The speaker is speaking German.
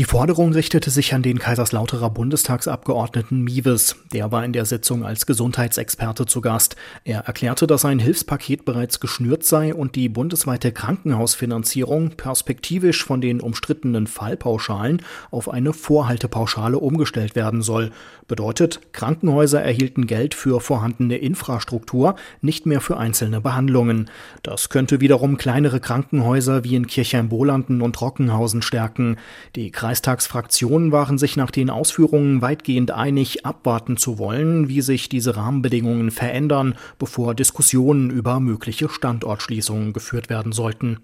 Die Forderung richtete sich an den Kaiserslauterer Bundestagsabgeordneten Mieves. Der war in der Sitzung als Gesundheitsexperte zu Gast. Er erklärte, dass ein Hilfspaket bereits geschnürt sei und die bundesweite Krankenhausfinanzierung perspektivisch von den umstrittenen Fallpauschalen auf eine Vorhaltepauschale umgestellt werden soll. Bedeutet, Krankenhäuser erhielten Geld für vorhandene Infrastruktur, nicht mehr für einzelne Behandlungen. Das könnte wiederum kleinere Krankenhäuser wie in Kirchheim-Bolanden und Rockenhausen stärken. Die Kreistagsfraktionen waren sich nach den Ausführungen weitgehend einig, abwarten zu wollen, wie sich diese Rahmenbedingungen verändern, bevor Diskussionen über mögliche Standortschließungen geführt werden sollten.